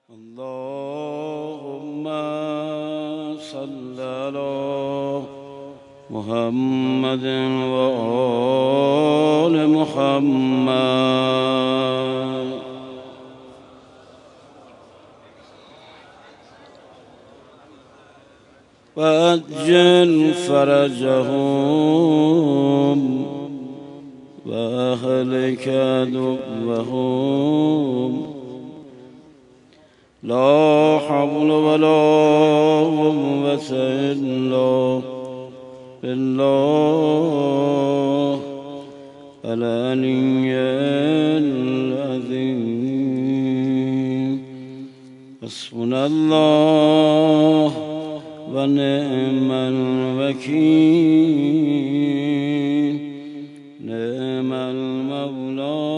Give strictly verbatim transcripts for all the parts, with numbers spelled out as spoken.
اللهم صل على محمد وآل محمد وأجل فرجهم وأهلك عدوهم لا حول ولا قوة إلا بالله العلي العظيم. حسبنا الله ونعم الوكيل، نعم المولى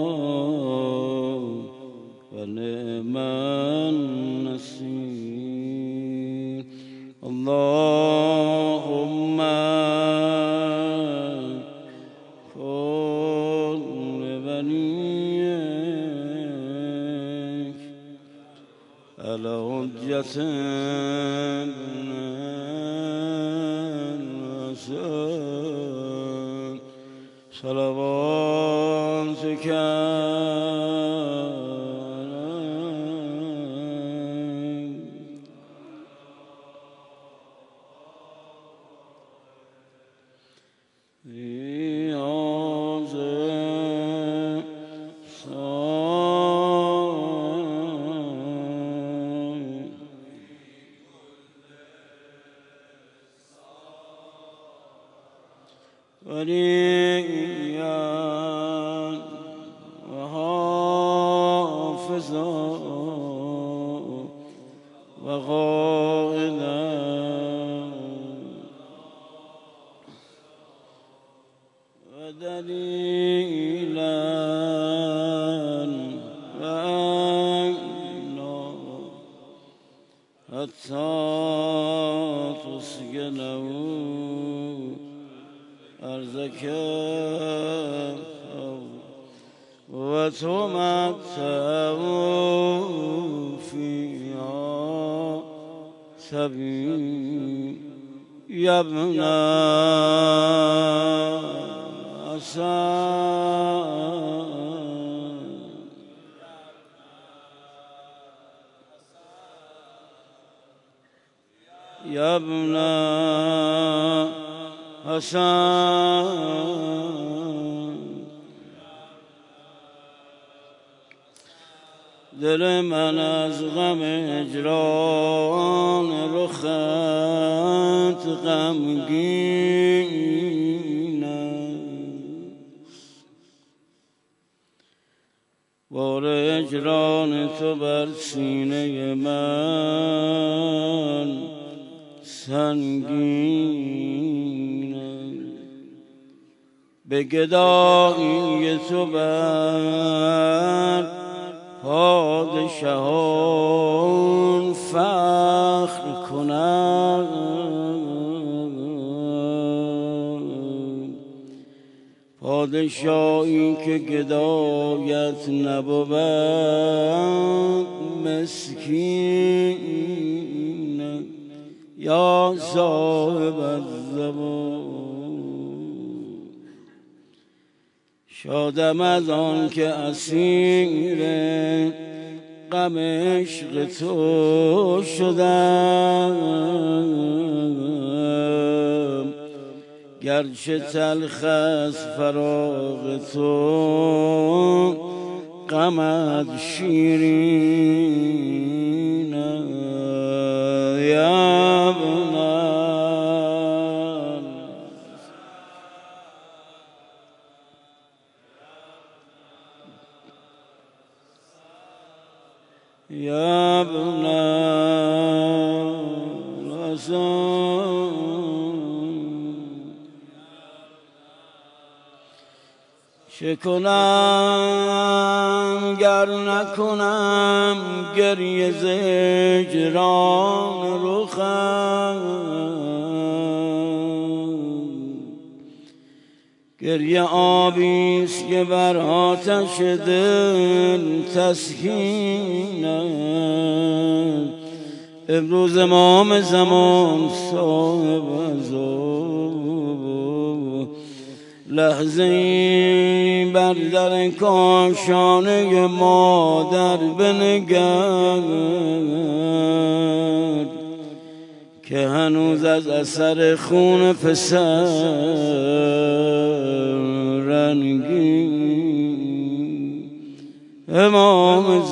ونعم النصير. اللهم كن لوليك على حجة بن الحسن صلواتك وليا وحافظا وقائدا ودليلا وعينا حتى تسكنه أرزك وتمتع فيها سبيل يا ابن حسن يا ابن حسن دل من از غم هجران رخت غمگین است، بار هجران تو بر سینه من سنگین است. به گدایی تو بر پادشاهان فخر کنند، پادشاهی که گدایت نبود مسکین یا صاحب الزمان. شادم از آن که اسیر غم عشق تو شدم، گرچه تلخ از فراق تو غمت شیرین یا ابن يا ابن الحسن چه کنم گر نکنم گریه ز هجران رخم، گریه آبیست که بر آتش دل تسکین امروز امام زمان صاحب عزا لحظه ای بر در کاشانه مادر بنگر که هنوز از اثر خون پسر رنگی امام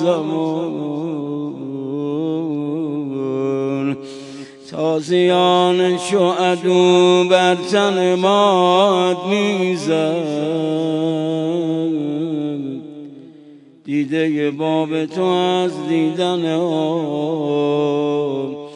زمان تازیان شعدو بر تن ماد میزد دیده باب تو از دیدن آب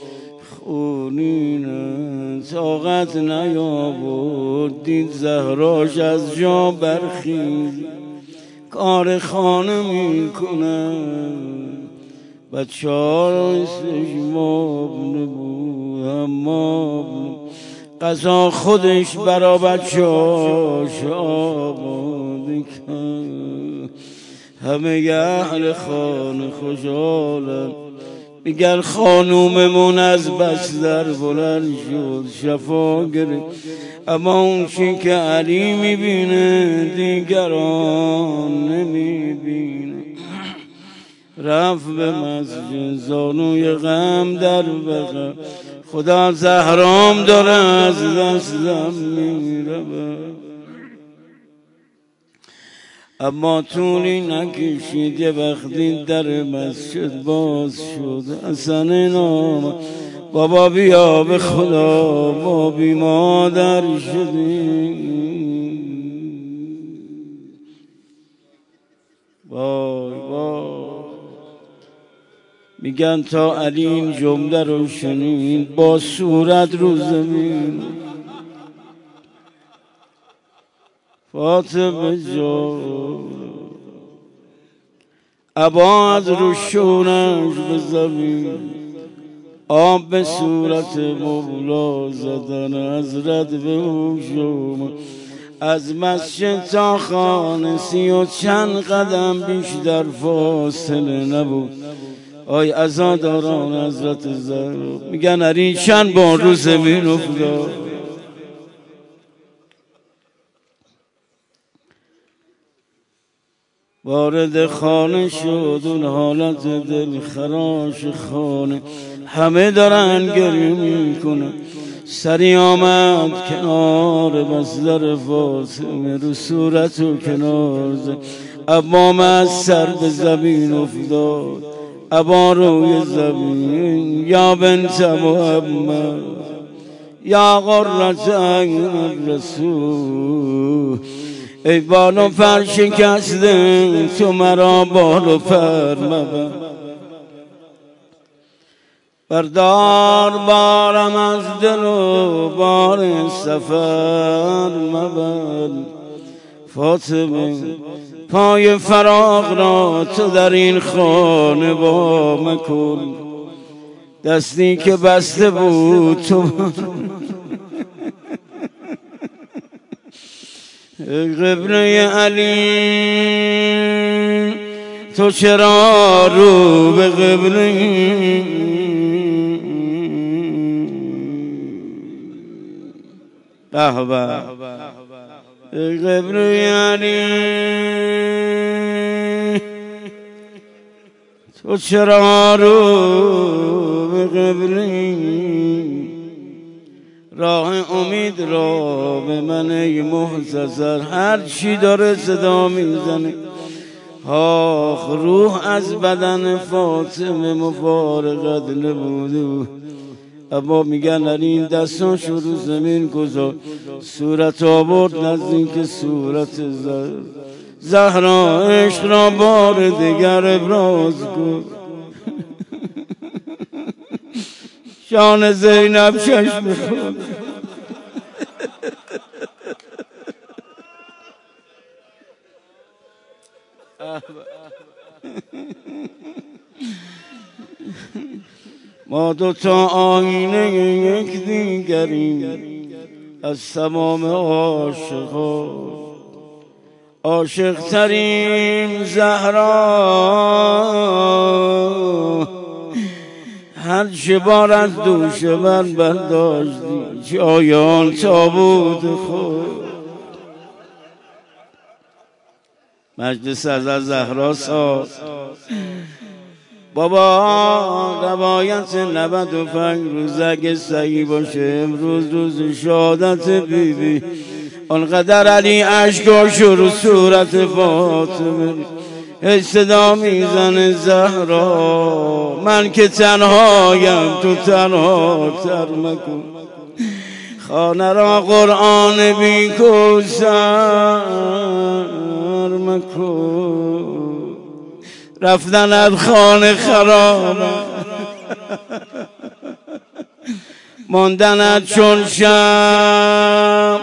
خونین طاقت نیاورد دید زهراش از جا برخیز کار خانه میکنه بچه ها رو استجماب نبود اما قضا خودش برا بچه هاش آماده کرد همه اهل خانه خوشحالن میگن خانوممون از بس در بلند شد شفا گرفت اما اون چی که علی میبینه دیگران نمیبینه رفت به مسجد زانوی غم در بغل خدا زهرام داره از دستم میره اما طولی نکشید یه وقتی در مسجد باز شد حسن نام بابا بیا به خدا ما بی مادر شدیم وای وای میگن تا علی این جمله رو شنید با صورت رو زمین فاطمه جان ابا از روشونش به زمین آب به صورت مولا زدن حضرت به هوشم از مسجد تا خانه سی و چند قدم بیشتر فاصله نبود آی عزاداران حضرت زهرا میگن علی چند بار رو زمین افتاد وارد خانه شد اون حالت دل خراش خانه همه دارن گریه میکنن سری آمد کنار بستر فاطمه رو صورت و کنار زد ابا از سر به زمین افتاد ابا روی زمین یا بنت محمد یا قرة عین الرسول ای بال و پر شکسته تو مرا بال و پر مبر بردار بارم از دل و بار سفر مبر فاطمه پای فراق را تو در این خانه با مکن دستی که بسته بود تو قبله علی تو چرا رو به قبله قهوه قبله علی تو چرا رو به قبله راه امید را به من ای محتضر هر چی داره صدا میزنه آخ روح از بدن فاطمه مفارقت نبوده اما میگن این دستاش رو زمین گذار صورت آورد نزدیک صورت زهر زهرا عشق را بار دیگر ابراز کن شان زینب چشم خود ما دو تا آینه یک دیگریم از تمام عاشقان عاشق ترین زهرا هر چه بار از دوش من برداشتی شایان تابوت خود. مجلس از زهرا ساز بابا روایت نود و پنج روز اگه صحیح باشه امروز روز شهادت بیبی. آنقدر علی اشکاش رو صورت فاطمه هی صدا میزنه زهرا من که تنهایم تو تنها تر مکن خانه را قرآن بی کوثر مکن. رفتن از خانه خراب ماندن چون شم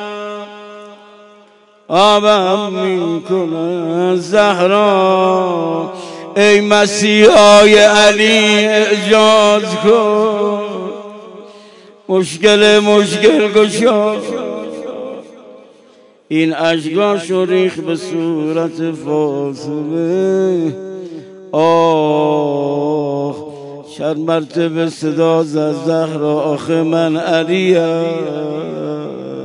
آبم میکنه زهرا ای مسیحای علی اجاز کن مشکل مشکل گشا. این اشکاشو ریخ به صورت فاطمه. آه چند مرتبه صدا زد زهرا آخه من علیم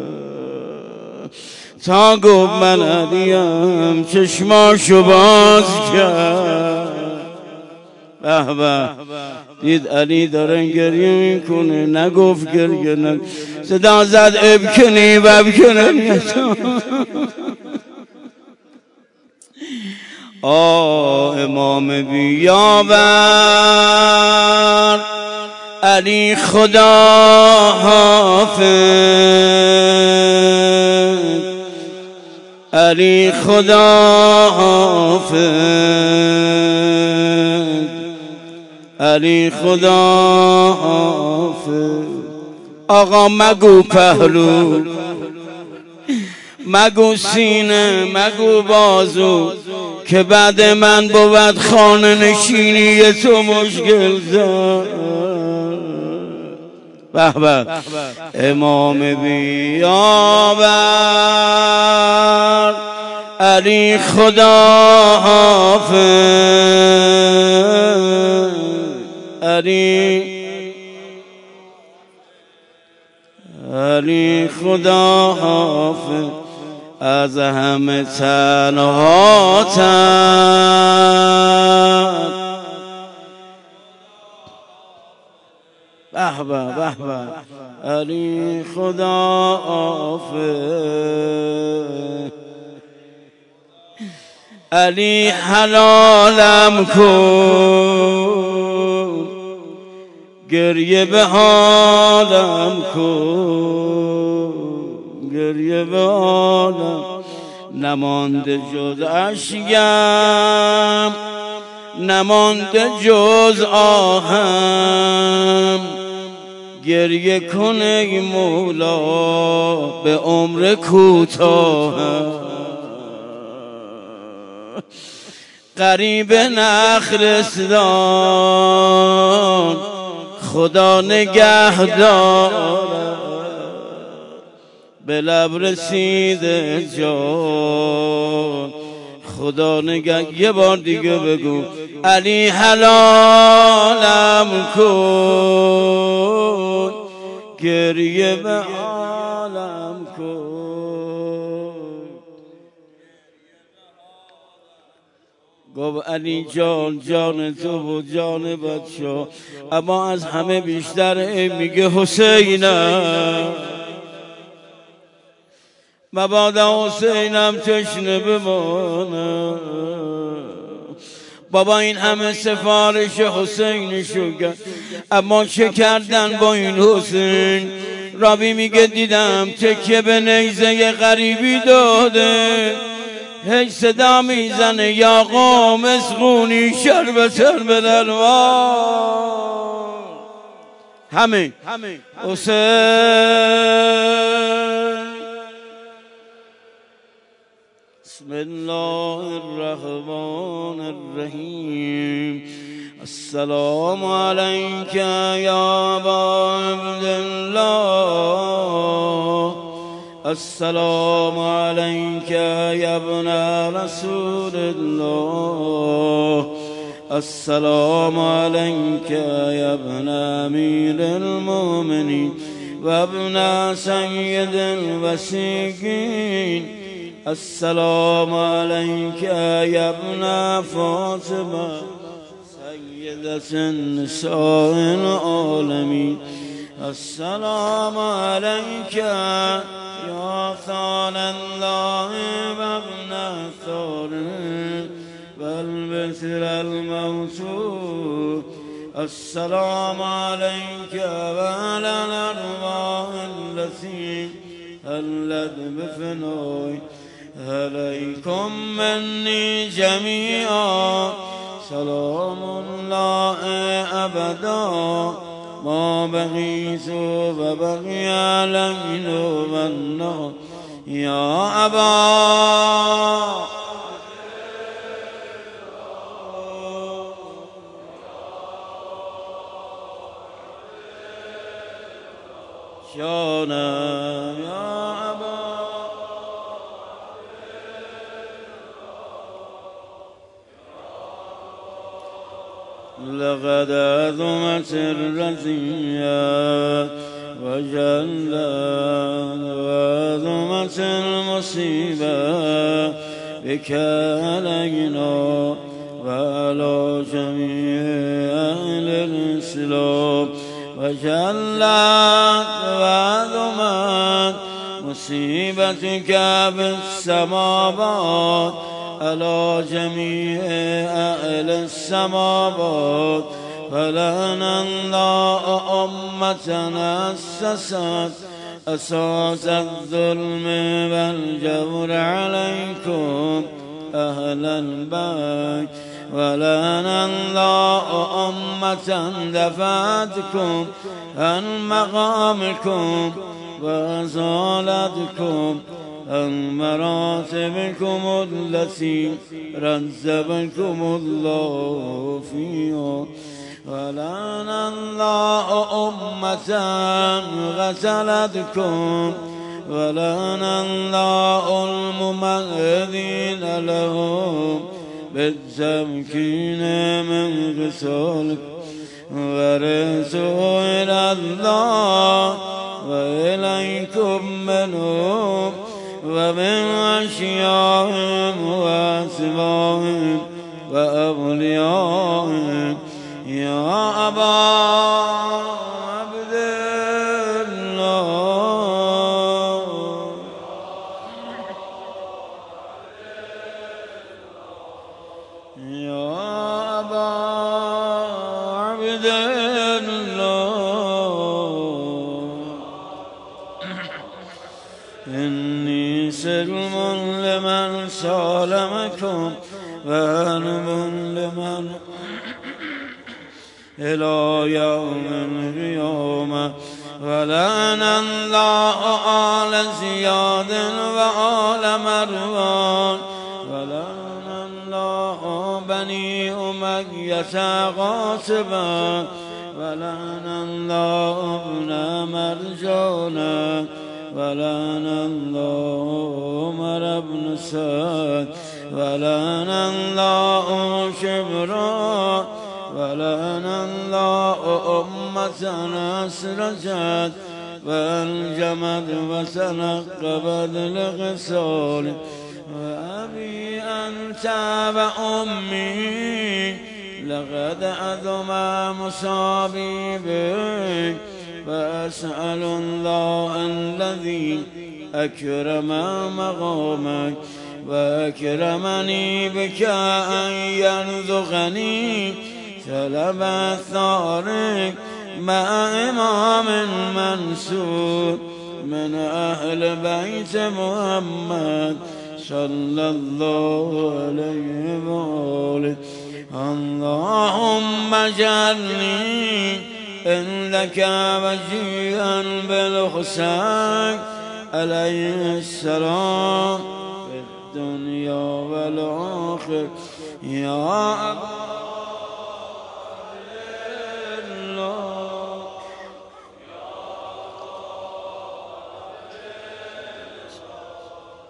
تا گفت من علیم چشماشو باز کرد. به به دید علی داره گریه میکنه نگفت گریه نگفت صدا زد ابکنی و ابکنی. آه امام بیاور علی خدا حافظ علی خدا حافظ علی خدا حافظ. آقا مگو پهلو مگو سینه مگو بازو که بعد من بود خانه نشینی تو مشکل دار. به به امام بیاور علی خدا حافظ علی علی خدا حافظ از همه تنها تن. به به به به علی خدا حافظ علی حلالم کن گریه به حالم کن گریه به حالم نمانده جز اشکم نمانده جز آهم گریه کن ای مولا به عمر کوتاهم. قریب نخلستان خدا نگه دارد به لب رسیده جان خدا نگه. یه بار دیگه بگو علی حلالم کن گریه به عالم کن. گفت علی جان جان تو بود جان بچه اما از همه بیشتر ای میگه حسینم مبادا حسینم تشنه بمانم. بابا این همه سفارش حسینشو کرد اما چه کردن با این حسین؟ رابی میگه دیدم تکیه به نیزه غریبی داده هی صدا میزنه یا قوم اسقونی شربتر به دلوار. همه حسین. بسم الله الرحمن الرحیم. السلام علیک یا ابا عبدالله السلام علیک یا ابن رسول الله السلام عليك يا ابن أمير المؤمنين وابن سيد الوسيقين. السلام عليك يا ابن فاطمة سيدة النساء العالمين. السلام عليك يا ثار الله وابن ثار والبتر الموتور. السلام عليك وعلى الأرواح التي هلت بفنائك. عليكم مني جميعا سلام الله أبدا ما بقيت وبقي الليل والنهار. يا أبا شانا يا أبا لقد عظمت الرزيات وجلت وعظمت المصيبة بك علينا وعلى جميع أهل الإسلام. وجلت وعظمت مصيبتك بالسماوات على جميع أهل السماوات. فلعن الله أمتنا أسست أساس الظلم والجور عليكم أهل البيت. ولعن الله أمة دفعتكم عن مقامكم وأزالتكم عن مراتبكم التي رزقكم الله فيها. ولعن الله أمة غسلتكم. ولعن الله الممهدين لهم بالتمكين من غسالكم. ورثوا إلى الله وإليكم منهم ومن أشياءهم وأسمائهم وأوليائهم. يا أبا عبد الله يا أبا عبد الله إني سلم لمن سالمكم وهنم لمن إلى يوم القيامة. ولعن الله آل زياد وآل مروان. ولعن الله بني أمية غاصبا. ولعن الله ابن مرجانا. ولعن الله عمر بن سعد. ولعن الله شبرا. ولعن الله أمة أسرجت والجمد وتنقبت لغسال. وأبي أنت وأمي لقد أذم مصابي بك. فأسأل الله الذي أكرم مقامك وأكرمني بك أن يرزقني سلب الثارق مع إمام منصور من أهل بيت محمد صلى الله عليه وآله. اللهم اجعلني عندك وجيها بالحسين عليه السلام في الدنيا والآخرة. يا أبا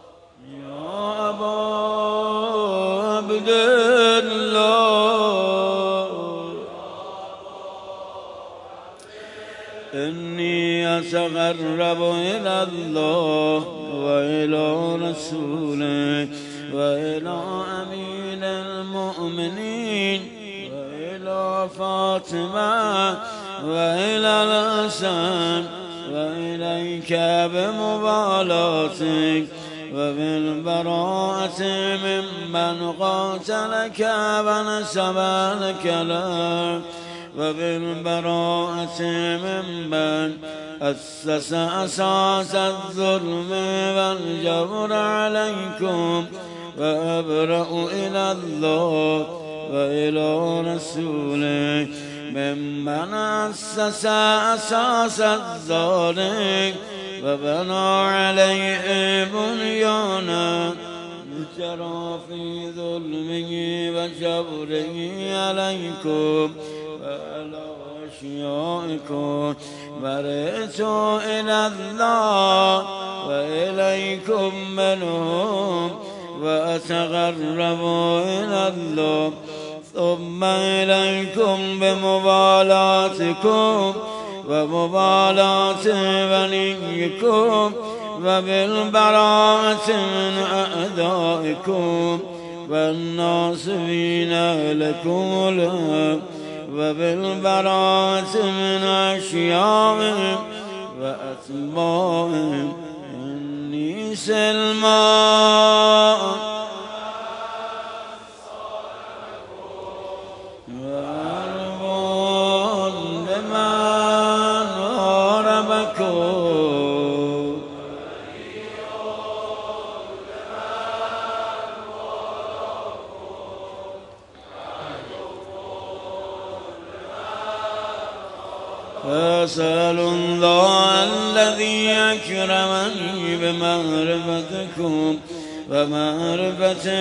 عبد الله إني أتقرب إلى الله وإلى رسوله وإلى أمين المؤمنين وإلى فاطمة وإلى الحسن وإليك بمبالاتك وبالبراءة ممن قاتلك ونسب لك له وبالبراءة ممن أسس أساس الظلم والجور عليكم وأبرأ إلى الله وإلى رسوله ممن أسس أساس الظالم وبنى عليه بنيانا جرى في ظلمه وجوره عليكم وعلى أشيائكم برئت إلى الله وإليكم منهم وأتقرب إلى الله ثم إليكم بمبالاتكم ومبالاة وليكم وبالبراءة من أعدائكم والناصبين لكم له وبالبراءة من أشيائهم وأتباعهم إني سلمان وأربون لمن هربكم فأسأل الله الذي أكرمني بمعرفتكم ومعرفة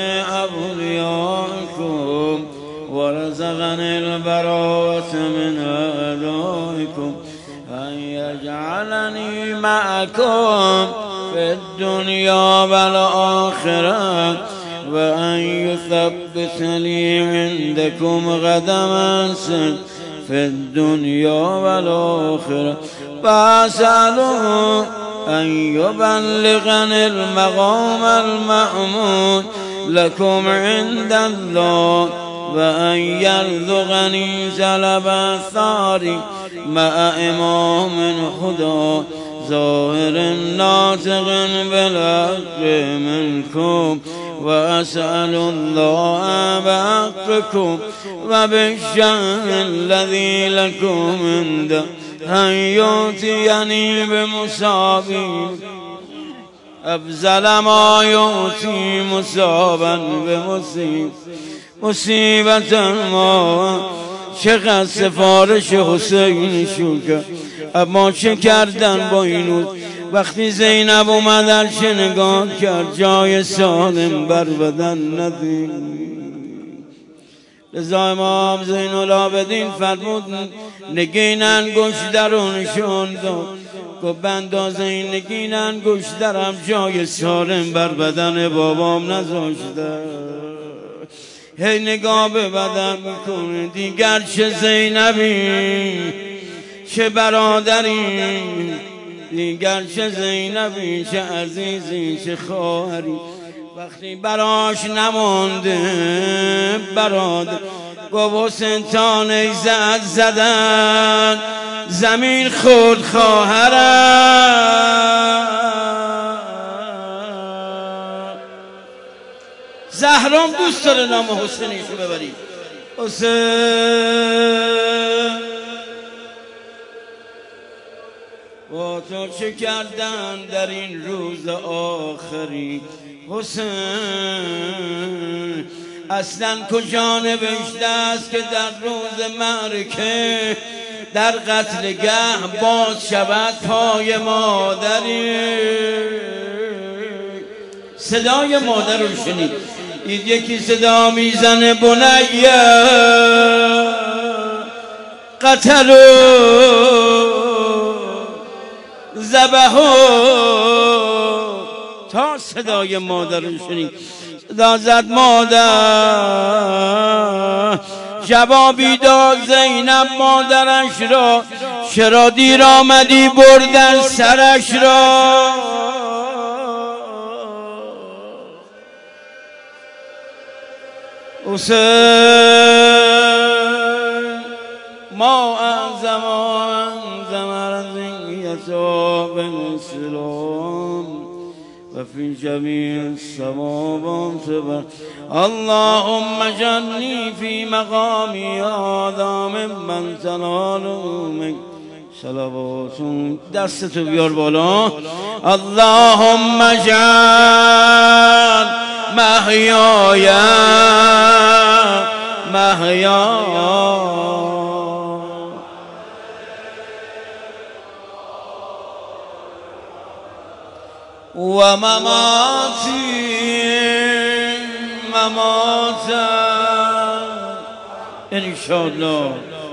أوليائكم ورزقني البراءة من أعدائكم أن يجعلني معكم في الدنيا والآخرة وأن يثبت لي عندكم قدما صدق في الدنيا والآخرة فأسأله أن يبلغني المقام المحمود لكم عند الله وأن يرزقني جلب الثار مع إمام خدا ظاهر ناطق بالحق منكم وأسأل الله بحقكم وبالشأن الذي لكم عنده أن يؤتيني بمصابي أفضل ما يؤتي مصابا بمصيب مصیبت ما. چقدر سفارش حسین شکر، اما چه کردن با اینو؟ وقتی زینب اومد چه نگاه کرد، جای سالم بر بدن ندید. لذا امام زین العابدین فرمود نگین انگشت درونشون داد، گفت بندازه این نگین انگشت درم جای سالم بر بدن بابام نذاشته. هی نگاه به بدن میکنه، دیگر چه زینبی چه برادری، دیگر چه زینبی چه عزیزی چه خواهری. وقتی براش نمونده برادر، گفت حسین تا نیزه زدن زمین خود خواهرم. زهرام دوست داره نام حسینیشو ببرید. حسین با تو چه کردن در این روز آخری؟ حسین اصلا کجا نوشته است که در روز معرکه در قتلگاه باز شود پای مادری؟ صدای مادر رو شنید، این یکی صدا میزنه بنیه قتلو ذبحو، تا صدای مادر رو شنید. صدا زد مادر جوابی داد زینب مادرش را چرا دیر آمدی بردن سرش را. حسین ما اعظم اعظم رضیتا بالاسلام و فی جمیع السماوات اللهم اجعلنی فی مقامی هذا ممن تنال منک صلوات. دستتو بیار بالا. اللهم اجعل محیای محیا و مماتی مماتا انشاءالله.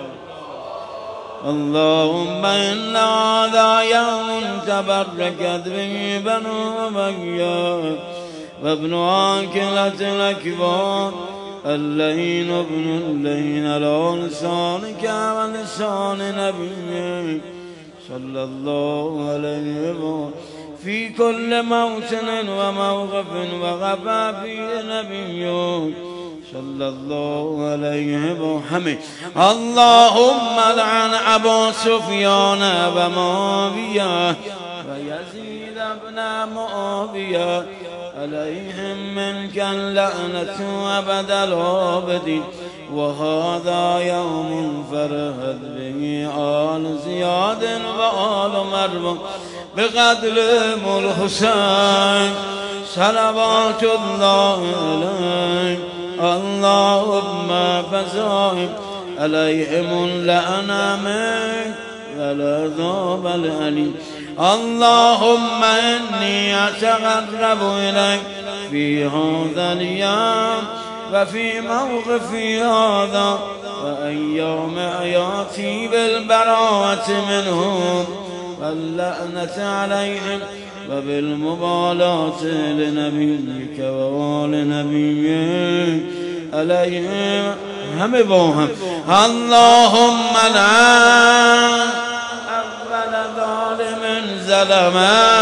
اللهم إن هذا يوم تبركت به بنو أمية وابن عاقلة الأكبر اللين ابن اللين على لسانك ولسان نبيك صلى الله عليه وسلم في كل موطن وموقف وغفى فيه نبيك صلى الله عليه وسلم. اللهم لعن أبا سفيان ومعاوية ويزيد بن معاوية عليهم منك اللعنة أبد الآبدين. وهذا يوم فرحت به آل زياد وآل مروان بقتلهم الحسين صلوات الله عليه. اللهم فزاهم عليهم اللعنة منك والعذاب الأليم. اللهم إني أتقرب إليك في هذا اليوم وفي موقفي هذا وأيام حياتي بالبراءة منهم واللعنة عليهم وبالمبالاة لنبيك وآل نبيك عليهم هم باهم. اللهم لعن أول ظالم ظلم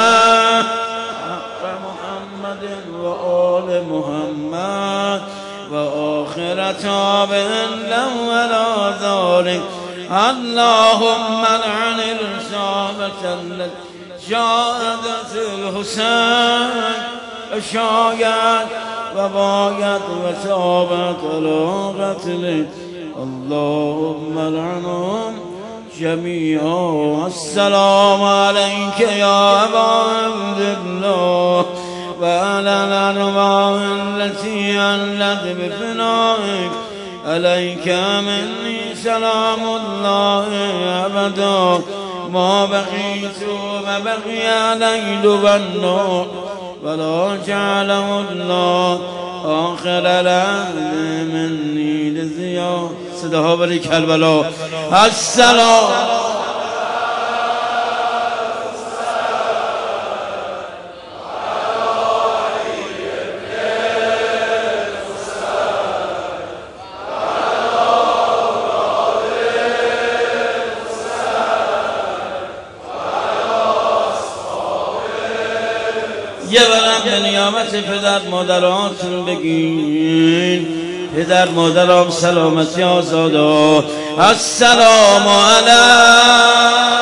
حق محمد وآل محمد وآخر تابع له ولا ذلك. اللهم لعن الإصابة التي شاهدت الحسين شايت وبايت وثابت على قتله. اللهم لعنهم جميعا. السلام عليك يا أبا عبد الله وعلى الأرواح التي أنلت بفنائك عليك مني سلام الله أبدا ما بقيت وبقي الليل والنور ولا جعله الله آخر العهد مني لزياد. صداها برای کربلا. السلام یه برم به نیامت پدر مادراتون بگین. پدر مادرام سلامتی آزادا. السلام علیکم.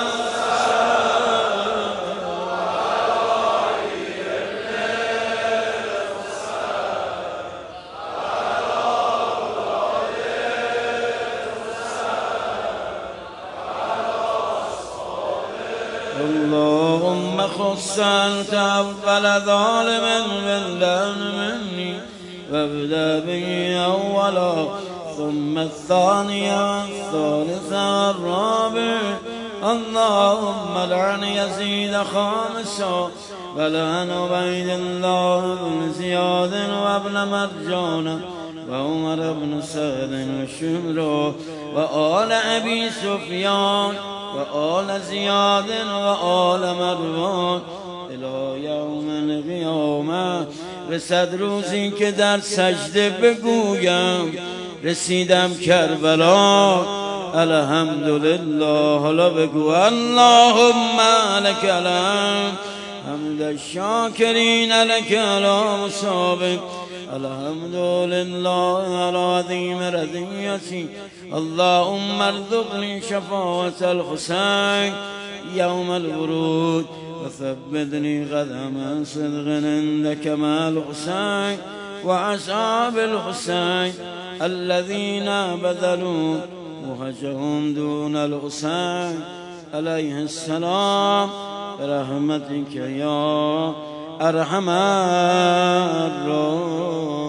اللهم خص أنت أول ظالم باللعن مني وابدأ به أولا ثم الثانية والثالثة والرابع. اللهم لعن يزيد خامسا ولعن عبيد الله بن زياد وابن مرجان وعمر بن سعد وشمر وآل أبي سفيان وآل زياد وآل مروان الى یوم القیامه. رسد روزی که در سجده بگویم رسیدم کربلا الحمدلله. حالا بگو اللهم لك الحمد حمد الشاکرین لك علی مصابك. الحمد لله على عظيم رضيتي. اللهم ارزقني شفاعة الحسين يوم الورود وثبتني قدم صدق عندك مع الحسين وأصحاب الحسين الذين بذلوا وهجهم دون الحسين عليه السلام برحمتك يا أرحم الراحمين.